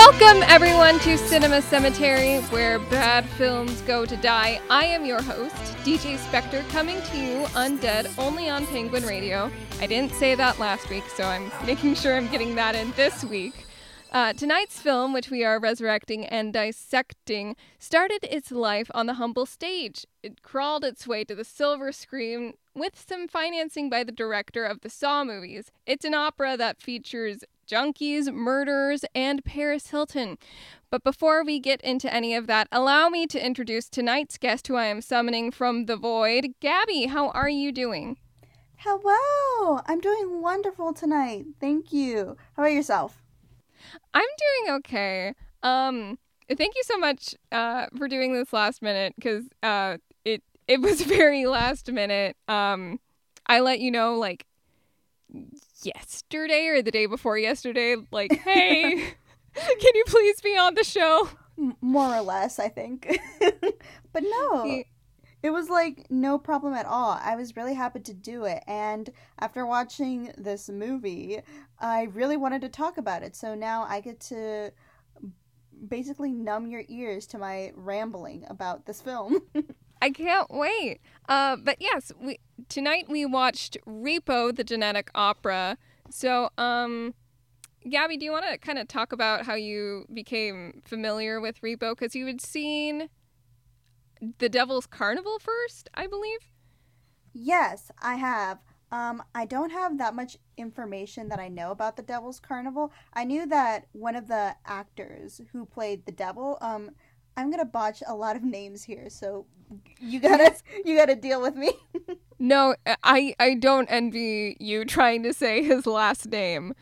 Welcome, everyone, to Cinema Cemetery, where bad films go to die. I am your host, DJ Spectre, coming to you undead only on Penguin Radio. I didn't say that last week, so I'm making sure I'm getting that in this week. Tonight's film, which we are resurrecting and dissecting, started its life on the humble stage. It crawled its way to the silver screen with some financing by the director of the Saw movies. It's an opera that features junkies, murderers, and Paris Hilton. But before we get into any of that, allow me to introduce tonight's guest, who I am summoning from the void. Gabby, how are you doing? Hello! I'm doing wonderful tonight. Thank you. How about yourself? I'm doing okay. Thank you so much for doing this last minute, because it was very last minute. I let you know, like, yesterday or the day before yesterday, like, hey, can you please be on the show? More or less, I think. But no, it was like no problem at all. I was really happy to do it. And after watching this movie, I really wanted to talk about it. So now I get to basically numb your ears to my rambling about this film. I can't wait. But yes, tonight we watched Repo, the Genetic Opera. So, Gabby, do you want to kind of talk about how you became familiar with Repo? Because you had seen The Devil's Carnival first, I believe? Yes, I have. I don't have that much information that I know about The Devil's Carnival. I knew that one of the actors who played the devil, I'm gonna botch a lot of names here, so you gotta deal with me. No, I don't envy you trying to say his last name.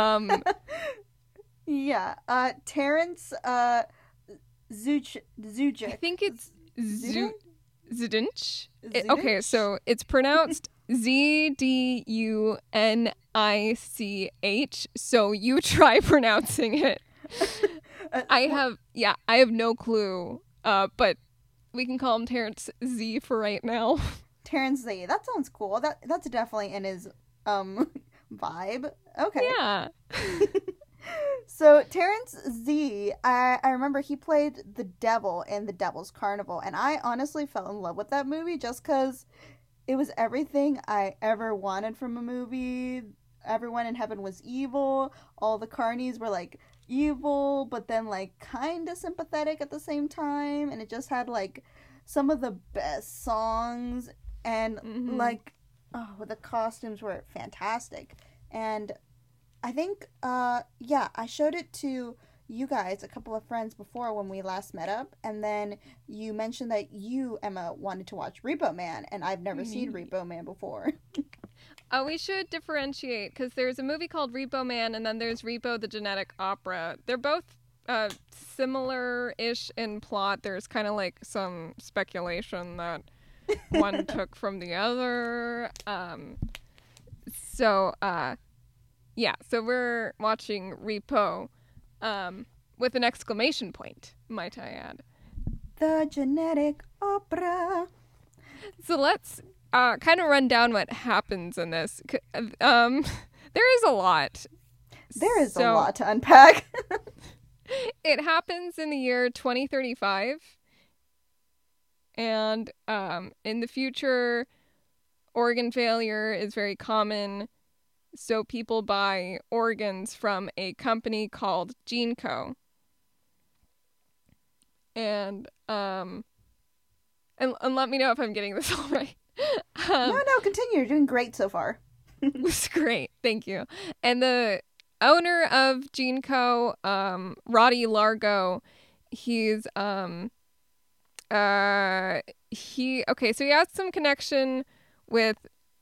Yeah, Terrence Zujic. I think it's Zdunich. Okay, so it's pronounced Zdunich, so you try pronouncing it. I have no clue, but we can call him Terrence Z for right now. Terrence Z, that sounds cool. That's definitely in his vibe. Okay. Yeah. So Terrence Z, I remember he played the devil in The Devil's Carnival, and I honestly fell in love with that movie just because it was everything I ever wanted from a movie. Everyone in heaven was evil. All the carnies were like evil, but then like kind of sympathetic at the same time, and it just had like some of the best songs, and like, oh, the costumes were fantastic. And I think I showed it to you guys, a couple of friends, before when we last met up, and then you mentioned that you, Emma, wanted to watch Repo Man, and I've never seen Repo Man before. We should differentiate, because there's a movie called Repo Man, and then there's Repo, the Genetic Opera. They're both similar-ish in plot. There's kind of like some speculation that one took from the other. So we're watching Repo with an exclamation point, might I add. The Genetic Opera. So let's kind of run down what happens in this. There is a lot. There is a lot to unpack. It happens in the year 2035. And in the future, organ failure is very common. So people buy organs from a company called GeneCo. And let me know if I'm getting this all right. No, continue. You're doing great so far. It's great. Thank you. And the owner of GeneCo, Roddy Largo, he has some connection with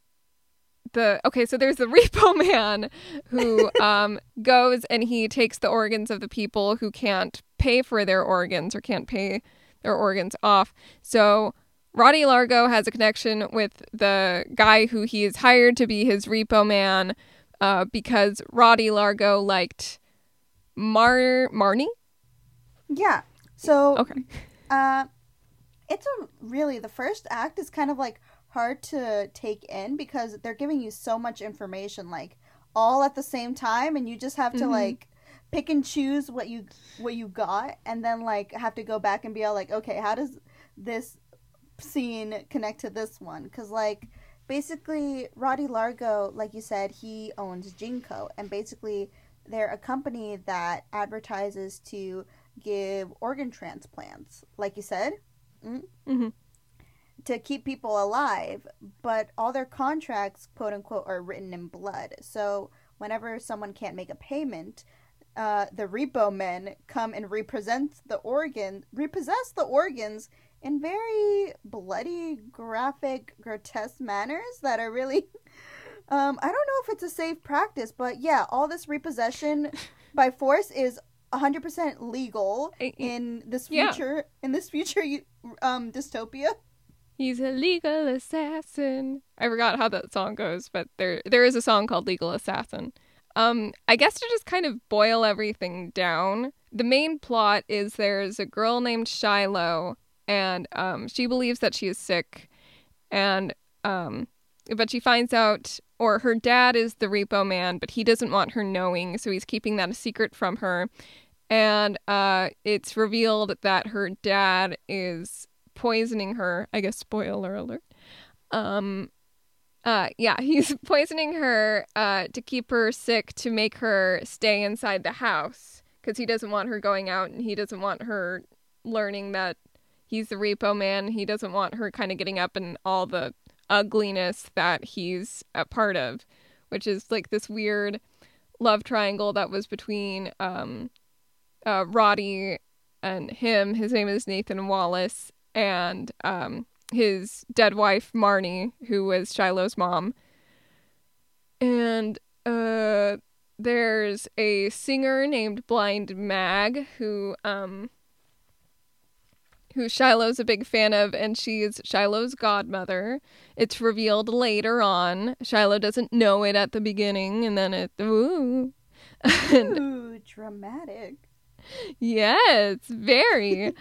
so there's the Repo Man who goes and he takes the organs of the people who can't pay for their organs or can't pay their organs off. So Roddy Largo has a connection with the guy who he is hired to be his Repo Man because Roddy Largo liked Marnie? Yeah. So okay. It's the first act is kind of like hard to take in because they're giving you so much information like all at the same time, and you just have to like pick and choose what you got, and then like have to go back and be all like, okay, how does this scene connect to this one? Because like basically Roddy Largo, like you said, he owns Jinko, and basically they're a company that advertises to give organ transplants, like you said. Mm-hmm. To keep people alive, but all their contracts, quote unquote, are written in blood. So whenever someone can't make a payment, the repo men come and repossess the organs in very bloody, graphic, grotesque manners that are really. I don't know if it's a safe practice, but yeah, all this repossession by force is 100% legal in this future. Yeah. In this future, dystopia. He's a legal assassin. I forgot how that song goes, but there is a song called Legal Assassin. I guess to just kind of boil everything down, the main plot is there's a girl named Shiloh, and she believes that she is sick, and but she finds out, or her dad is the repo man, but he doesn't want her knowing, so he's keeping that a secret from her. And it's revealed that her dad is poisoning her. I guess spoiler alert. He's poisoning her to keep her sick, to make her stay inside the house, because he doesn't want her going out, and he doesn't want her learning that he's the repo man. He doesn't want her kind of getting up in all the ugliness that he's a part of, which is like this weird love triangle that was between Roddy and him. His name is Nathan Wallace, and his dead wife Marnie, who was Shiloh's mom. And there's a singer named Blind Mag who Shiloh's a big fan of, and she's Shiloh's godmother. It's revealed later on. Shiloh doesn't know it at the beginning, and then ooh, dramatic. Yes, very.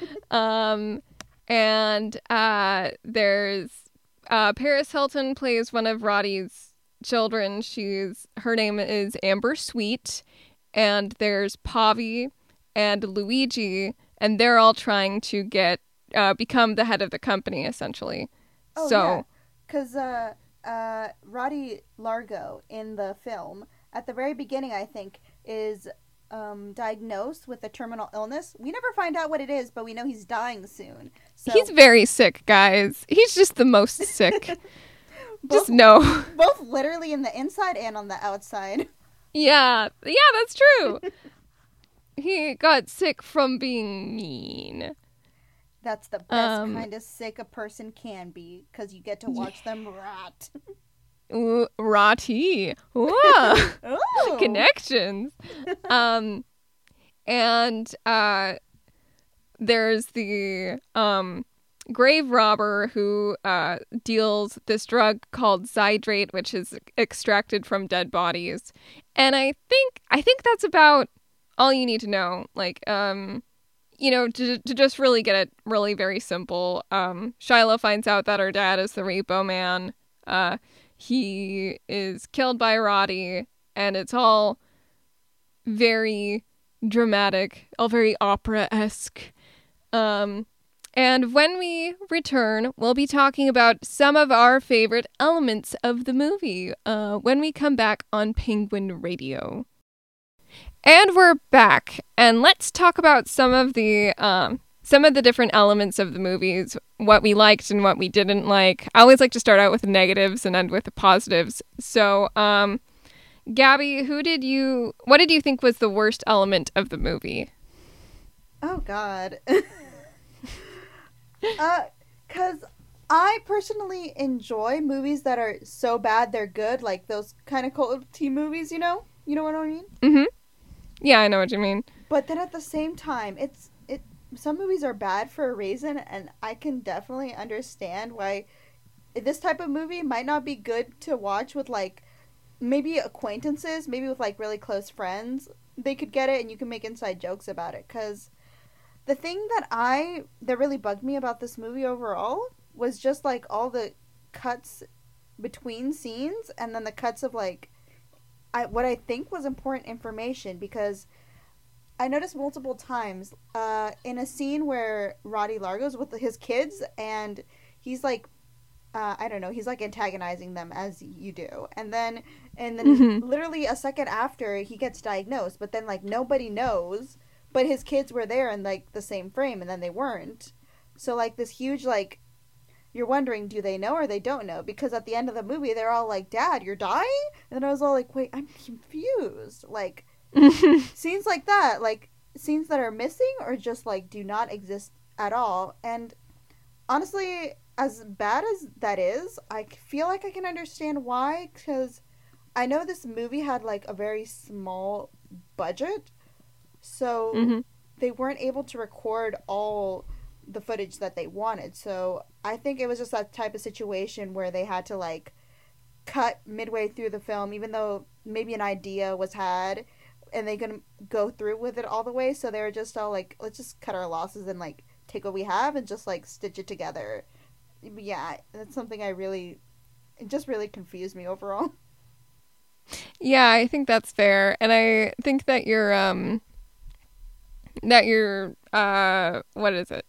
And there's Paris Hilton plays one of Roddy's children. Her name is Amber Sweet, and there's Pavi and Luigi, and they're all trying to become the head of the company, essentially. Oh, so, because Roddy Largo in the film at the very beginning, I think, is diagnosed with a terminal illness. We never find out what it is, but we know he's dying soon. So he's very sick, guys. He's just the most sick. Just no. Both literally in the inside and on the outside. Yeah, that's true. He got sick from being mean. That's the best kind of sick a person can be, because you get to watch them rot. Ooh, rotty. Whoa. Connections. And there's the grave robber who deals this drug called Zydrate, which is extracted from dead bodies. And I think that's about all you need to know. Like, to just really get it really very simple. Shiloh finds out that her dad is the repo man. He is killed by Roddy, and it's all very dramatic, all very opera-esque. And when we return, we'll be talking about some of our favorite elements of the movie when we come back on Penguin Radio. And we're back, and let's talk about some of the different elements of the movies, what we liked and what we didn't like. I always like to start out with the negatives and end with the positives. So, Gabby, what did you think was the worst element of the movie? Oh, God. 'Cause I personally enjoy movies that are so bad they're good, like those kind of cult-y movies, you know? You know what I mean? Mm-hmm. Yeah, I know what you mean. But then at the same time, some movies are bad for a reason, and I can definitely understand why this type of movie might not be good to watch with, like, maybe acquaintances, maybe with, like, really close friends. They could get it, and you can make inside jokes about it, because the thing that really bugged me about this movie overall was just, like, all the cuts between scenes, and then the cuts of, like, what I think was important information, because I noticed multiple times in a scene where Roddy Largo's with his kids and he's like, I don't know, he's like antagonizing them as you do. And then literally a second after he gets diagnosed, but then like nobody knows, but his kids were there in like the same frame and then they weren't. So like this huge like you're wondering, do they know or they don't know? Because at the end of the movie they're all like, "Dad, you're dying?" And I was all like, "Wait, I'm confused." Like scenes like that, like scenes that are missing or just like do not exist at all. And honestly, as bad as that is, I feel like I can understand why, because I know this movie had like a very small budget, so they weren't able to record all the footage that they wanted. So I think it was just that type of situation where they had to like cut midway through the film, even though maybe an idea was had and they couldn't go through with it all the way. So they were just all like, let's just cut our losses and like take what we have and just like stitch it together. Yeah, that's something it just really confused me overall. Yeah, I think that's fair. And I think that what is it?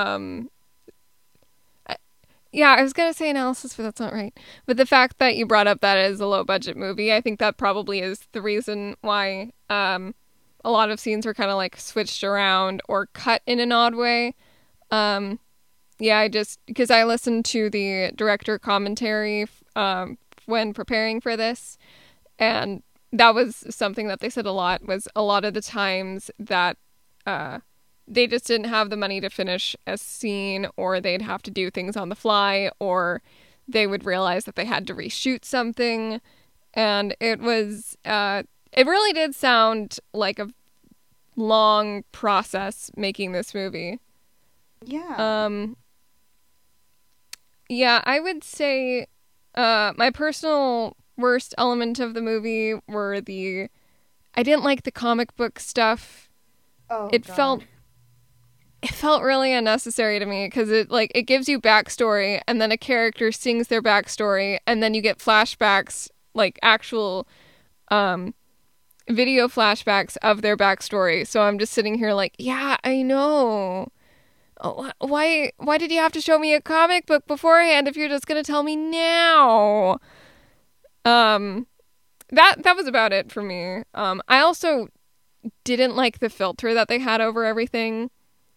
Yeah, I was going to say analysis, but that's not right. But the fact that you brought up that as a low budget movie, I think that probably is the reason why a lot of scenes were kind of like switched around or cut in an odd way. Yeah, because I listened to the director commentary when preparing for this, and that was something that they said a lot, was a lot of the times that they just didn't have the money to finish a scene, or they'd have to do things on the fly, or they would realize that they had to reshoot something. And it really did sound like a long process making this movie. Yeah. Yeah, I would say my personal worst element of the movie were I didn't like the comic book stuff. Oh, it God. felt really unnecessary to me, because it gives you backstory, and then a character sings their backstory, and then you get flashbacks, like actual video flashbacks of their backstory. So I'm just sitting here like, yeah, I know. Oh, why did you have to show me a comic book beforehand if you're just gonna tell me now? That was about it for me. I also didn't like the filter that they had over everything.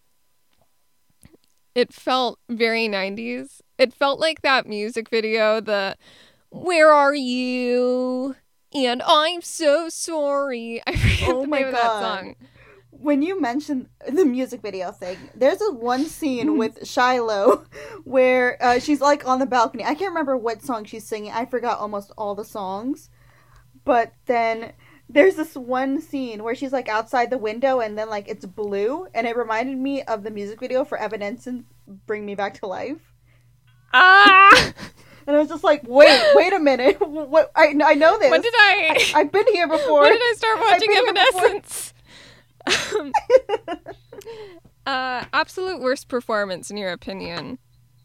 It felt very 90s. It felt like that music video, the "Where are you? And I'm so sorry." I forget the name of that song. When you mentioned the music video thing, there's one scene with Shiloh where she's like on the balcony. I can't remember what song she's singing. I forgot almost all the songs. But then there's this one scene where she's like outside the window and then like it's blue, and it reminded me of the music video for Evanescence, Bring Me Back to Life. Ah! And I was just like, wait a minute. What? I know this. When did I've been here before. When did I start watching Evanescence? Absolute worst performance in your opinion?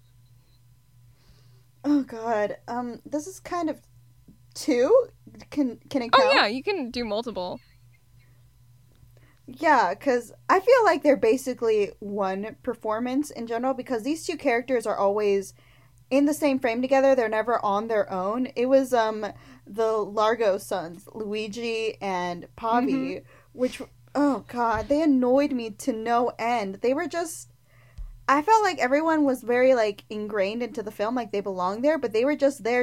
Oh God. This is kind of 2. Can it count? Oh yeah, you can do multiple. Yeah, because I feel like they're basically one performance in general, because these two characters are always in the same frame together. They're never on their own. It was the Largo sons, Luigi and Pavi, which, oh God, they annoyed me to no end. They were just, I felt like everyone was very like ingrained into the film, like they belonged there, but they were just there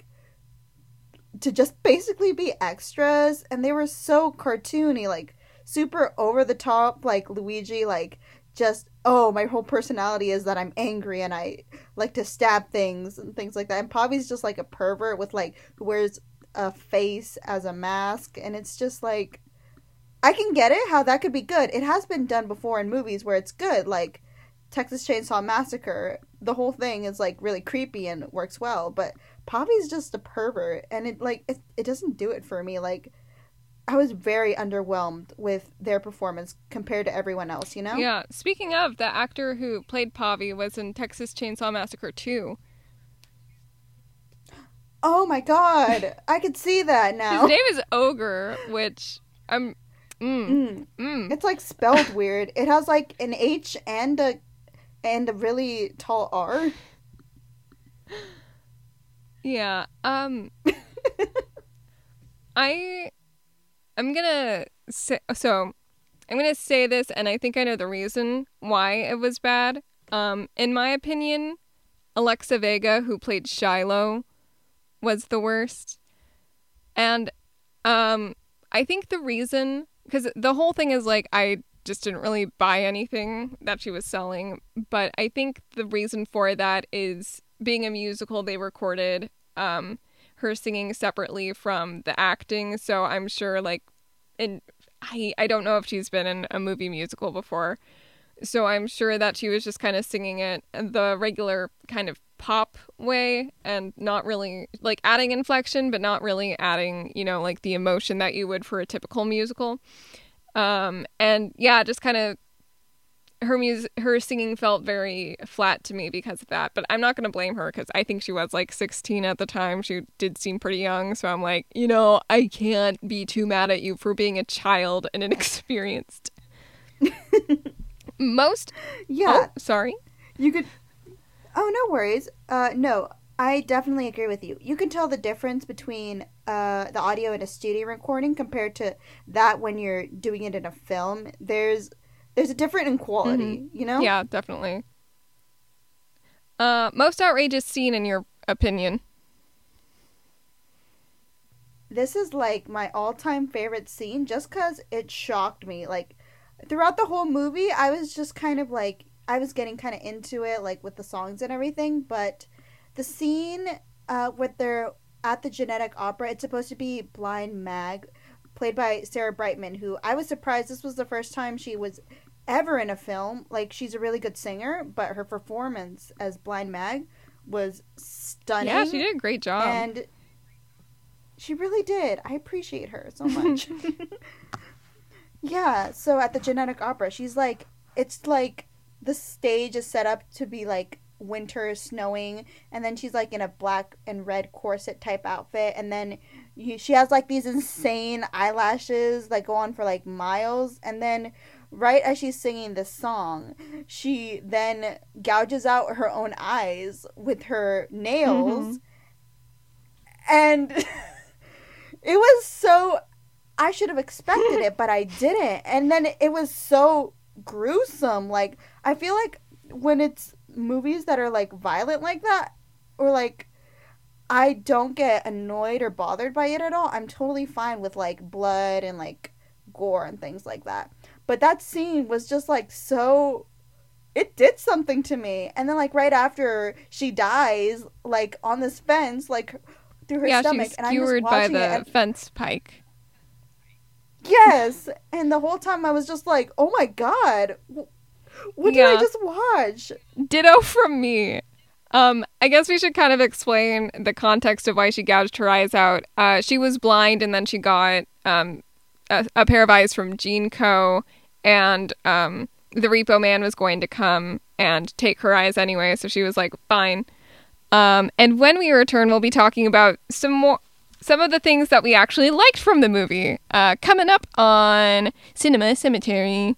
to just basically be extras, and they were so cartoony, like super over the top, like Luigi, like just, oh, my whole personality is that I'm angry and I like to stab things and things like that. And Pavi's just like a pervert with like, who wears a face as a mask, and it's just like, I can get it, how that could be good. It has been done before in movies where it's good, like Texas Chainsaw Massacre. The whole thing is like really creepy and works well, but Pavi's just a pervert, and it doesn't do it for me. Like, I was very underwhelmed with their performance compared to everyone else, you know? Yeah. Speaking of, the actor who played Pavi was in Texas Chainsaw Massacre 2. Oh my God. I could see that now. His name is Ogre, which It's like spelled weird. It has like an H and a really tall R. Yeah. I'm gonna say this, and I think I know the reason why it was bad. In my opinion, Alexa Vega, who played Shiloh, was the worst. And I think the reason, because the whole thing is like, I just didn't really buy anything that she was selling, but I think the reason for that is being a musical, they recorded her singing separately from the acting, so I'm sure like, I don't know if she's been in a movie musical before, so I'm sure that she was just kind of singing it the regular kind of pop way and not really like adding inflection, but not really adding, like the emotion that you would for a typical musical. And yeah, just kind of her singing felt very flat to me because of that. But I'm not going to blame her because I think she was like 16 at the time. She did seem pretty young. So I'm like, I can't be too mad at you for being a child and inexperienced. Yeah. Oh, sorry. You could... Oh, no worries. No, I definitely agree with you. You can tell the difference between the audio in a studio recording compared to that when you're doing it in a film. There's a difference in quality, Yeah, definitely. Most outrageous scene in your opinion? This is like my all-time favorite scene just because it shocked me. Like, throughout the whole movie, I was just kind of like, I was getting kind of into it, like with the songs and everything, but the scene where they're at the Genetic Opera, it's supposed to be Blind Mag, played by Sarah Brightman, who I was surprised this was the first time she was ever in a film. Like, she's a really good singer, but her performance as Blind Mag was stunning. Yeah, she did a great job. And she really did. I appreciate her so much. Yeah, so at the Genetic Opera, she's like, it's like the stage is set up to be like winter, snowing, and then she's like in a black and red corset type outfit, and then she has like these insane eyelashes that go on for like miles, and then right as she's singing this song, she then gouges out her own eyes with her nails. And it was so, I should have expected it, but I didn't. And then it was so gruesome. Like, I feel like when it's movies that are like violent like that, or like I don't get annoyed or bothered by it at all. I'm totally fine with like blood and like gore and things like that. But that scene was just like so, it did something to me. And then like right after she dies, like on this fence, like through her stomach, and I'm just watching by the fence pike. Yes, and the whole time I was just like, oh my god, what did I just watch? Ditto from me. I guess we should kind of explain the context of why she gouged her eyes out. She was blind, and then she got a pair of eyes from GeneCo, and the Repo Man was going to come and take her eyes anyway, so she was like, fine. And when we return, we'll be talking about some of the things that we actually liked from the movie, coming up on Cinema Cemetery.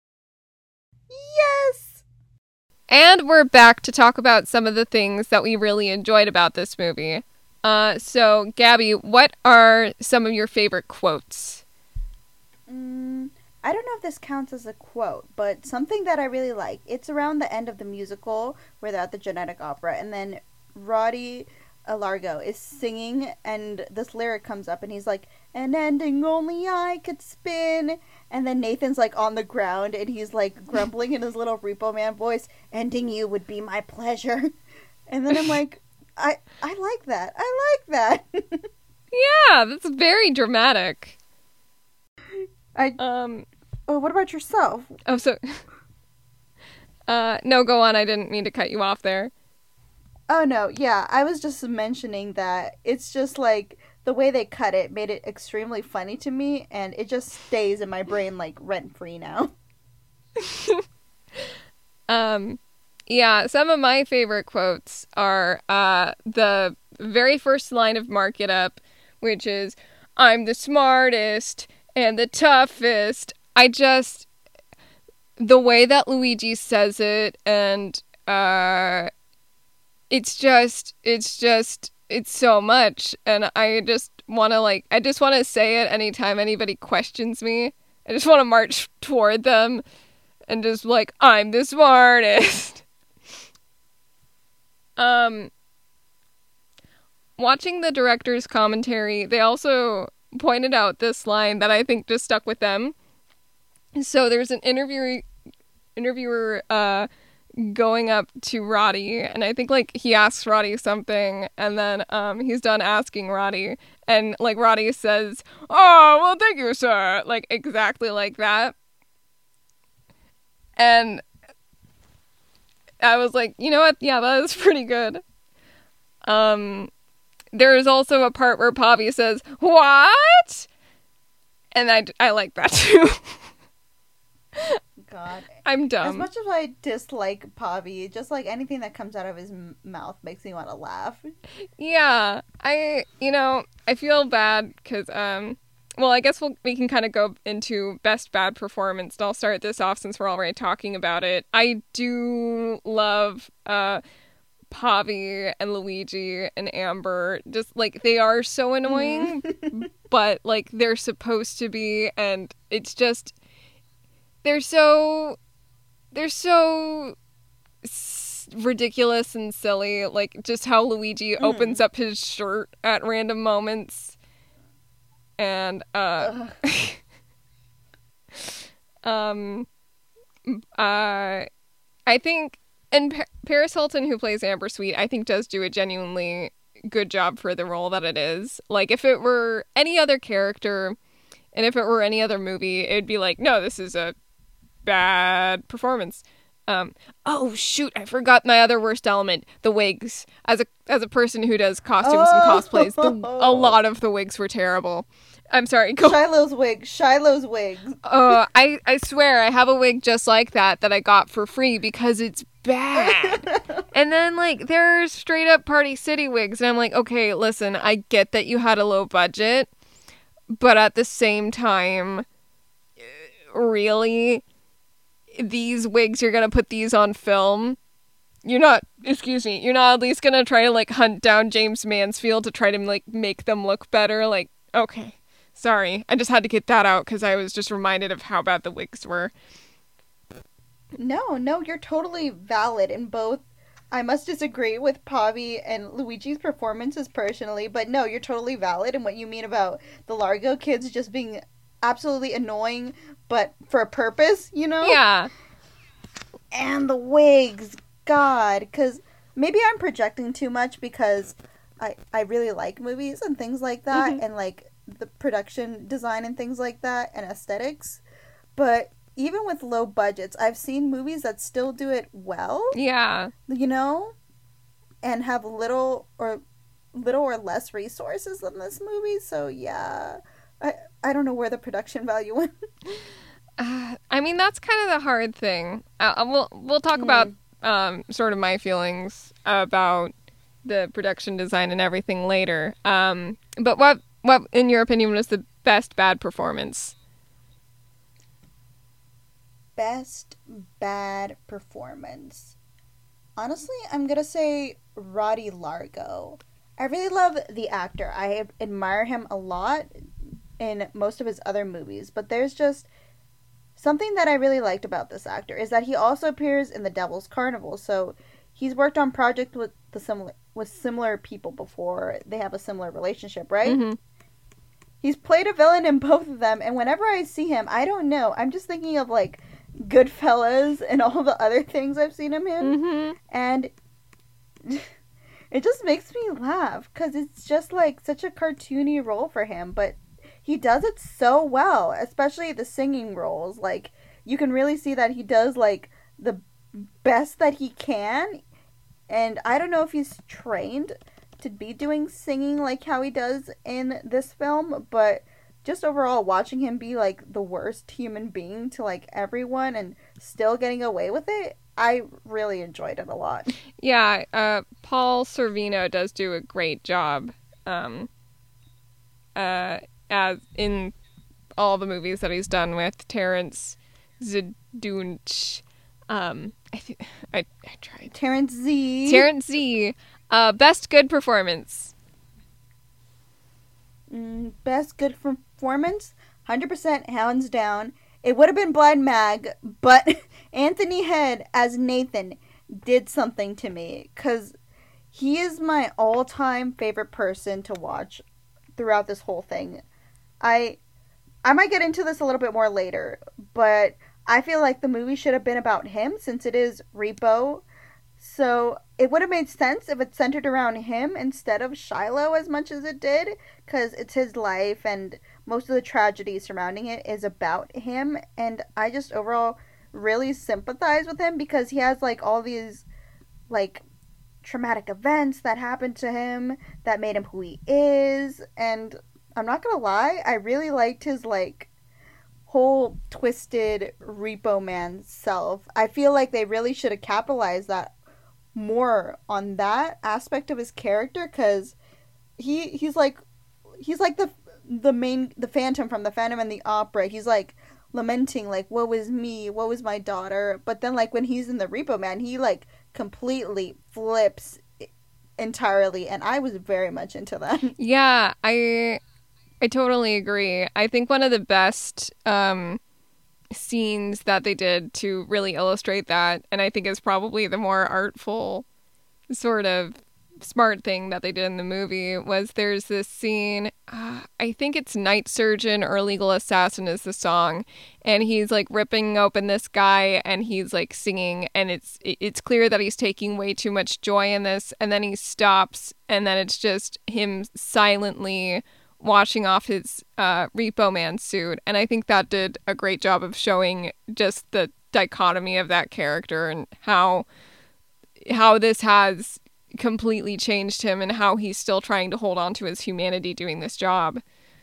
Yes! And we're back to talk about some of the things that we really enjoyed about this movie. So, Gabby, what are some of your favorite quotes? I don't know if this counts as a quote, but something that I really like. It's around the end of the musical where they're at the Genetic Opera, and then Roddy Largo is singing, and this lyric comes up, and he's like, an ending only I could spin. And then Nathan's like on the ground, and he's like grumbling in his little Repo Man voice, ending you would be my pleasure. And then I'm like, I like that. I like that. Yeah, that's very dramatic. Oh, what about yourself? Oh, so no, go on. I didn't mean to cut you off there. Oh, no, yeah, I was just mentioning that it's just, like, the way they cut it made it extremely funny to me, and it just stays in my brain, like, rent-free now. Yeah, some of my favorite quotes are the very first line of Mark It Up, which is, I'm the smartest, And the toughest. The way that Luigi says it, and it's so much, and I just want to say it anytime anybody questions me. I just want to march toward them and just like, I'm the smartest. Watching the director's commentary, they also pointed out this line that I think just stuck with them. So there's an interviewer going up to Roddy, and I think like he asks Roddy something, and then he's done asking Roddy, and like Roddy says, "Oh, well, thank you, sir," like exactly like that. And I was like, you know what? Yeah, that is pretty good. There is also a part where Pavi says, "What?" And I like that too. God. I'm dumb. As much as I dislike Pavi, just like anything that comes out of his mouth makes me want to laugh. Yeah. I feel bad because, well, I guess we can kind of go into best bad performance, and I'll start this off since we're already talking about it. I do love, Pavi and Luigi and Amber. Just, like, they are so annoying, but, like, they're supposed to be, and it's just... They're so ridiculous and silly, like just how Luigi opens up his shirt at random moments, and I think, and Paris Hilton, who plays Amber Sweet, I think does do a genuinely good job for the role that it is. Like if it were any other character, and if it were any other movie, it'd be like, no, this is a bad performance. Oh shoot, I forgot my other worst element, the wigs. As a person who does costumes and cosplays, a lot of the wigs were terrible. I'm sorry, go. Shiloh's wig. I swear I have a wig just like that I got for free because it's bad. And then like there's straight up Party City wigs, and I'm like, okay, listen, I get that you had a low budget, but at the same time, really, these wigs, you're gonna put these on film? You're not at least gonna try to like hunt down James Mansfield to try to like make them look better? Like, okay, sorry, I just had to get that out because I was just reminded of how bad the wigs were. No, you're totally valid in both. I must disagree with Pavi and Luigi's performances personally, but no, you're totally valid in what you mean about the Largo kids just being absolutely annoying, but for a purpose, you know? Yeah. And the wigs, God, because maybe I'm projecting too much because I really like movies and things like that, and like the production design and things like that, and aesthetics, but even with low budgets, I've seen movies that still do it well. Yeah. You know? And have little or less resources than this movie, so yeah. I don't know where the production value went. I mean, that's kind of the hard thing. We'll talk about sort of my feelings about the production design and everything later. But what in your opinion was the best bad performance? Best bad performance. Honestly, I'm gonna say Roddy Largo. I really love the actor. I admire him a lot in most of his other movies, but there's just something that I really liked about this actor is that he also appears in The Devil's Carnival. So he's worked on projects with similar people before. They have a similar relationship, right? Mm-hmm. He's played a villain in both of them, and whenever I see him, I don't know, I'm just thinking of like Goodfellas and all the other things I've seen him in, and it just makes me laugh because it's just like such a cartoony role for him, but he does it so well, especially the singing roles. Like, you can really see that he does, like, the best that he can. And I don't know if he's trained to be doing singing like how he does in this film, but just overall, watching him be, like, the worst human being to, like, everyone and still getting away with it, I really enjoyed it a lot. Yeah, Paul Sorvino does do a great job. As in all the movies that he's done with Terrence Zdunch. I tried. Terrence Z. Terrence Z. Best good performance. Best good performance, 100% hands down. It would have been Blind Mag, but Anthony Head as Nathan did something to me, because he is my all-time favorite person to watch throughout this whole thing. I might get into this a little bit more later, but I feel like the movie should have been about him, since it is Repo. So it would have made sense if it centered around him instead of Shiloh as much as it did, because it's his life and most of the tragedy surrounding it is about him. And I just overall really sympathize with him, because he has like all these like traumatic events that happened to him that made him who he is. And I'm not gonna lie, I really liked his like whole twisted Repo Man self. I feel like they really should have capitalized that more on that aspect of his character, because he's like the Phantom from the Phantom and the Opera. He's like lamenting like, what was me, what was my daughter, but then like when he's in the Repo Man, he like completely flips entirely, and I was very much into that. Yeah, I totally agree. I think one of the best scenes that they did to really illustrate that, and I think is probably the more artful sort of smart thing that they did in the movie, was there's this scene, I think it's Night Surgeon or Legal Assassin is the song, and he's like ripping open this guy and he's like singing, and it's clear that he's taking way too much joy in this, and then he stops, and then it's just him silently washing off his Repo Man suit. And I think that did a great job of showing just the dichotomy of that character and how this has completely changed him and how he's still trying to hold on to his humanity doing this job.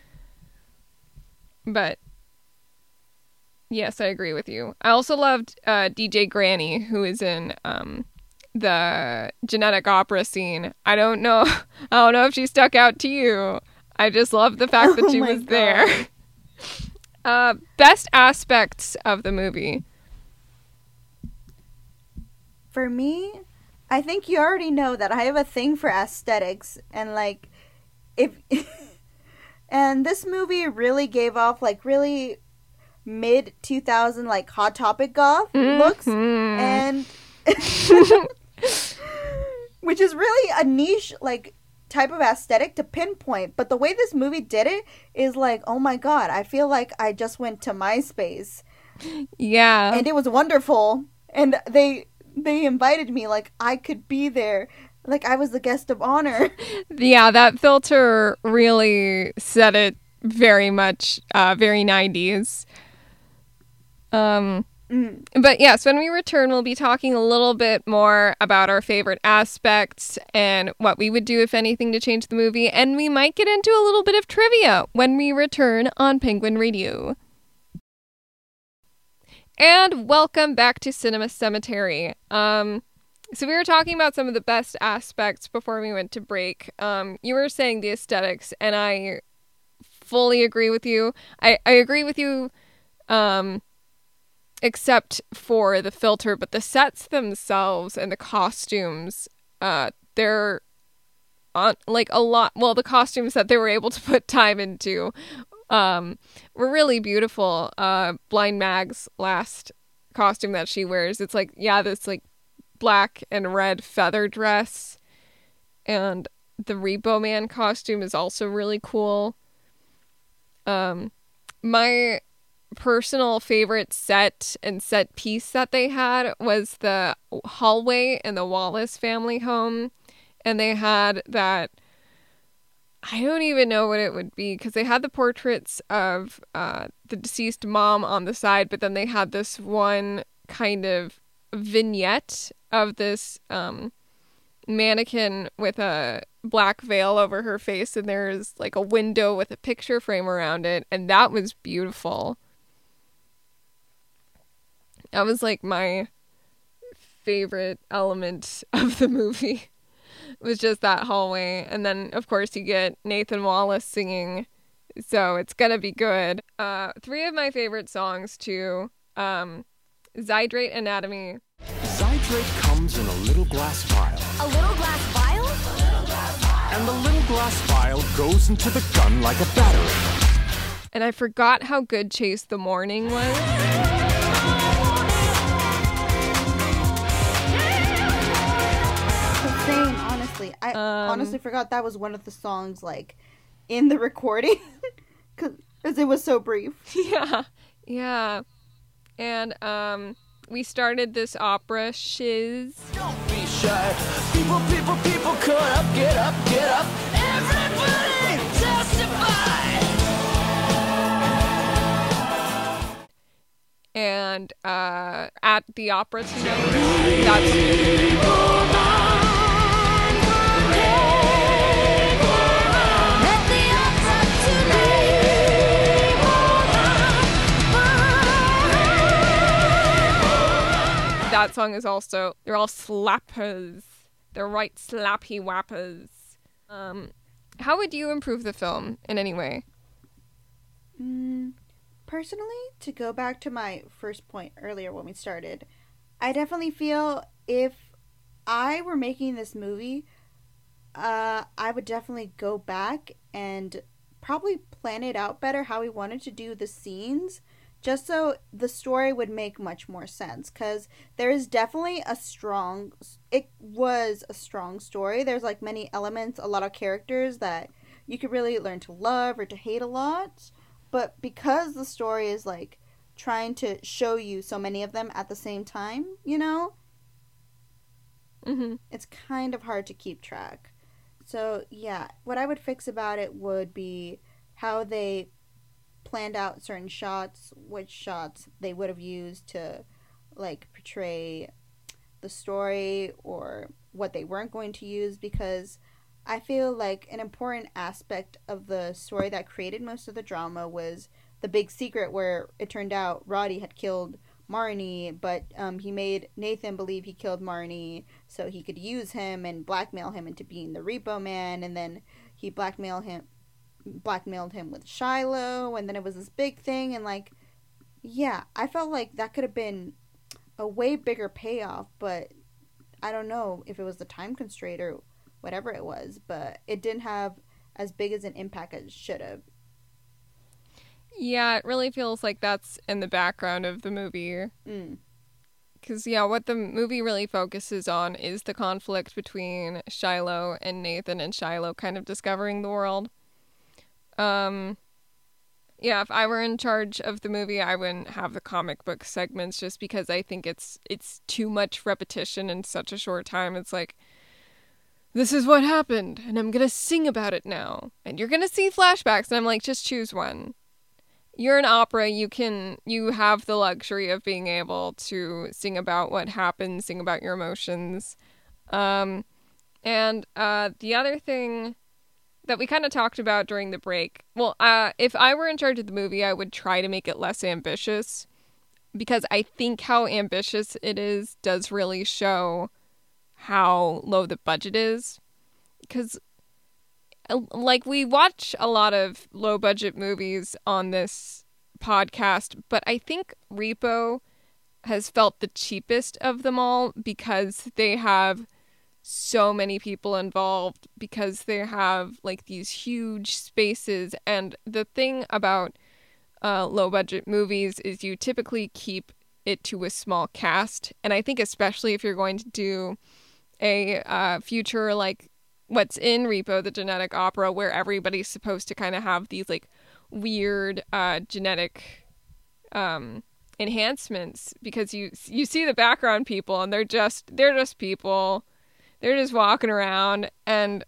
But yes, I agree with you. I also loved DJ Granny, who is in the Genetic Opera scene. I don't know if she stuck out to you. I just love the fact that she was there. Best aspects of the movie. For me, I think you already know that I have a thing for aesthetics, and like and this movie really gave off like really mid 2000 like Hot Topic goth looks, and which is really a niche like type of aesthetic to pinpoint, but the way this movie did it is like, oh my god, I feel like I just went to MySpace. Yeah. And it was wonderful, and they invited me, like I could be there, like I was the guest of honor. Yeah, that filter really set it very much very 90s. But yes, when we return, we'll be talking a little bit more about our favorite aspects and what we would do, if anything, to change the movie. And we might get into a little bit of trivia when we return on Penguin Radio. And welcome back to Cinema Cemetery. So we were talking about some of the best aspects before we went to break. You were saying the aesthetics, and I fully agree with you. I agree with you, except for the filter, but the sets themselves and the costumes, they're on like a lot. Well, the costumes that they were able to put time into were really beautiful. Blind Mag's last costume that she wears, it's like, yeah, this like black and red feather dress, and the Repo Man costume is also really cool. My personal favorite set and set piece that they had was the hallway in the Wallace family home, and they had that, I don't even know what it would be, because they had the portraits of the deceased mom on the side, but then they had this one kind of vignette of this mannequin with a black veil over her face, and there's like a window with a picture frame around it, and that was beautiful. That was like my favorite element of the movie. It was just that hallway. And then, of course, you get Nathan Wallace singing So it's gonna be good. Three of my favorite songs too. Zydrate Anatomy. Zydrate comes in a little glass vial. A little glass vial? And the little glass vial goes into the gun like a battery. And I forgot how good Chase the Morning was. Same, honestly. I honestly forgot that was one of the songs, like, in the recording. Because it was so brief. Yeah. And, we started this opera, Shiz. Don't be shy. People, get up, get up. Everybody testify. And At the Opera Tonight. That's that song is also, they're all slappers. They're right slappy whappers. How would you improve the film in any way? Personally, to go back to my first point earlier when we started, I definitely feel if I were making this movie, I would definitely go back and probably plan it out better how we wanted to do the scenes, just so the story would make much more sense. Because there is definitely it was a strong story. There's like many elements, a lot of characters that you could really learn to love or to hate a lot. But because the story is like trying to show you so many of them at the same time, you know? Mm-hmm. It's kind of hard to keep track. So, yeah, what I would fix about it would be how they planned out certain shots, which shots they would have used to, like, portray the story, or what they weren't going to use, because I feel like an important aspect of the story that created most of the drama was the big secret where it turned out Roddy had killed Marnie, but he made Nathan believe he killed Marnie so he could use him and blackmail him into being the Repo Man, and then he blackmailed him with Shiloh, and then it was this big thing, and like, yeah, I felt like that could have been a way bigger payoff, but I don't know if it was the time constraint or whatever it was, but it didn't have as big as an impact as it should have. Yeah, it really feels like that's in the background of the movie. Because, yeah, what the movie really focuses on is the conflict between Shiloh and Nathan, and Shiloh kind of discovering the world. Yeah, if I were in charge of the movie, I wouldn't have the comic book segments, just because I think it's too much repetition in such a short time. It's like, this is what happened, and I'm gonna sing about it now. And you're gonna see flashbacks, and I'm like, just choose one. You're an opera, you have the luxury of being able to sing about what happened, sing about your emotions. And the other thing that we kind of talked about during the break, well, if I were in charge of the movie, I would try to make it less ambitious, because I think how ambitious it is does really show how low the budget is. Because, like, we watch a lot of low budget movies on this podcast, but I think Repo has felt the cheapest of them all, because they have so many people involved, because they have like these huge spaces. And the thing about low budget movies is you typically keep it to a small cast, and I think especially if you're going to do a future like what's in Repo, the genetic opera, where everybody's supposed to kind of have these like weird genetic enhancements, because you see the background people and they're just people. They're just walking around, and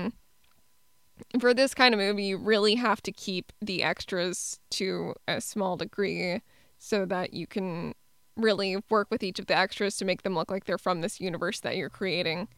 for this kind of movie, you really have to keep the extras to a small degree so that you can really work with each of the extras to make them look like they're from this universe that you're creating.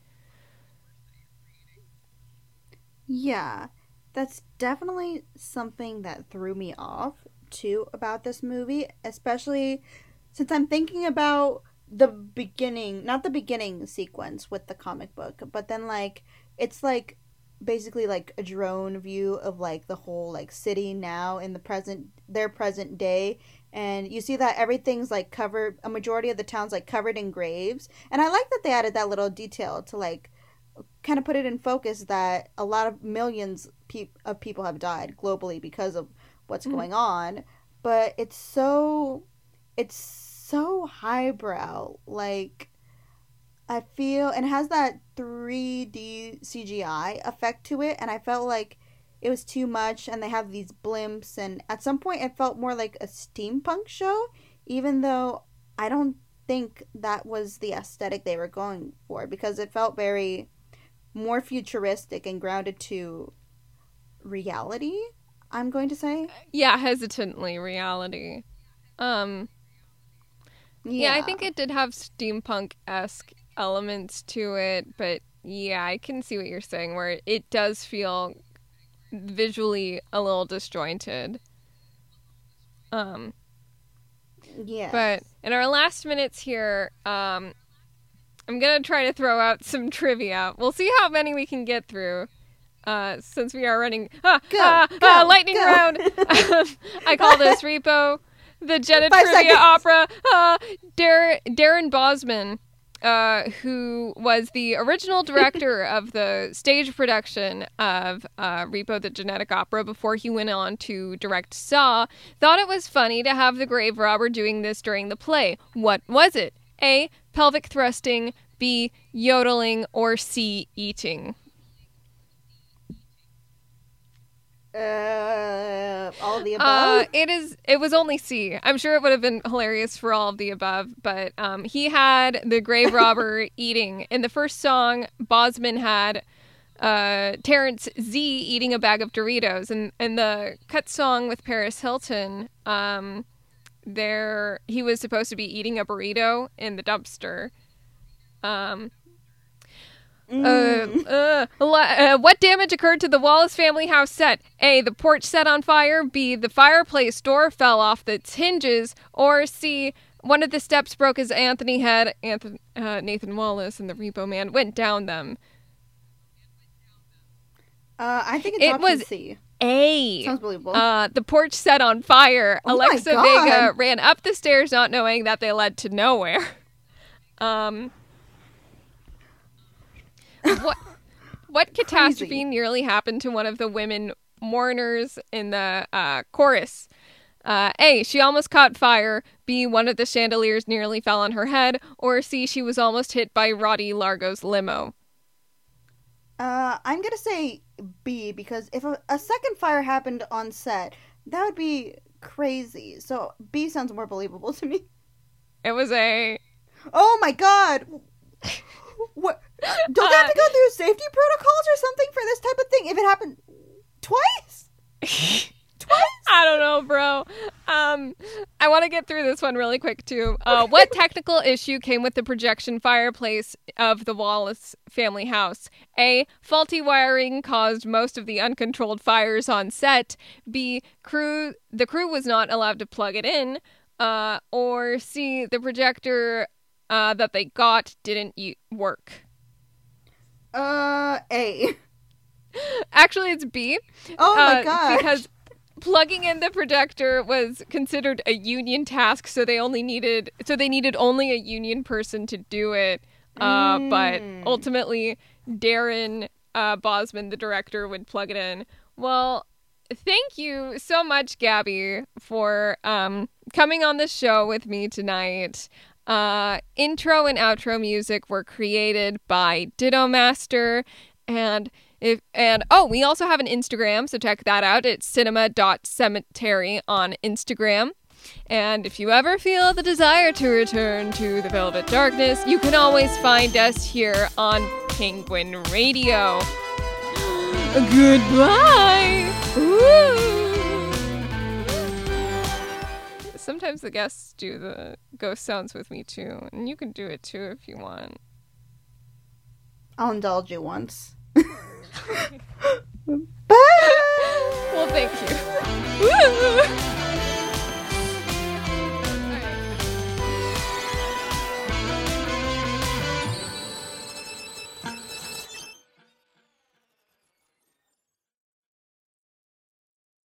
Yeah, that's definitely something that threw me off, too, about this movie, especially since I'm thinking about the beginning, not the beginning sequence with the comic book, but then, like, it's like basically like a drone view of like the whole like city now in their present day, and you see that everything's like covered, a majority of the town's like covered in graves. And I like that they added that little detail to like kind of put it in focus that a lot of millions of people have died globally because of what's going on. But it's so highbrow, like I feel, and it has that 3D CGI effect to it, and I felt like it was too much, and they have these blimps, and at some point it felt more like a steampunk show, even though I don't think that was the aesthetic they were going for, because it felt very more futuristic and grounded to reality, I'm going to say. Yeah, hesitantly reality. Yeah, I think it did have steampunk-esque elements to it, but yeah, I can see what you're saying, where it does feel visually a little disjointed. Yeah. But in our last minutes here, I'm gonna try to throw out some trivia. We'll see how many we can get through. Since we are running lightning round. I call this Repo the Jenna Trivia Opera. Darren Bosman, who was the original director of the stage production of Repo the Genetic Opera before he went on to direct Saw, thought it was funny to have the grave robber doing this during the play. What was it? A, pelvic thrusting, B, yodeling, or C, eating? All of the above? It was only C. I'm sure it would have been hilarious for all of the above, but he had the grave robber eating. In the first song, Bosman had Terrence Z eating a bag of Doritos. And in the cut song with Paris Hilton, he was supposed to be eating a burrito in the dumpster. What damage occurred to the Wallace family house set? A, the porch set on fire. B, the fireplace door fell off its hinges. Or C, one of the steps broke as Nathan Wallace and the Repo Man went down them. I think it's option C. A. Sounds believable. The porch set on fire. Oh Alexa my God. Vega ran up the stairs not knowing that they led to nowhere. What catastrophe nearly happened to one of the women mourners in the chorus? A, she almost caught fire. B, one of the chandeliers nearly fell on her head. Or C, she was almost hit by Roddy Largo's limo. I'm gonna say B, because if a second fire happened on set, that would be crazy. So B sounds more believable to me. It was A. Oh my God! What? Don't they have to go through safety protocols or something for this type of thing? If it happened twice? I don't know, bro. I want to get through this one really quick, too. What technical issue came with the projection fireplace of the Wallace family house? A, faulty wiring caused most of the uncontrolled fires on set. B, the crew was not allowed to plug it in. Or C, the projector that they got didn't work. A. Actually, it's B. Oh my God. Because plugging in the projector was considered a union task, so they needed only a union person to do it. But ultimately, Darren Bosman, the director, would plug it in. Well, thank you so much, Gabby, for coming on the show with me tonight. Intro and outro music were created by Ditto Master, and we also have an Instagram, so check that out. It's cinema.cemetery on Instagram. And if you ever feel the desire to return to the Velvet Darkness, you can always find us here on Penguin Radio. Goodbye! Woo! Sometimes the guests do the ghost sounds with me too, and you can do it too if you want. I'll indulge you once. Bye! Well, thank you.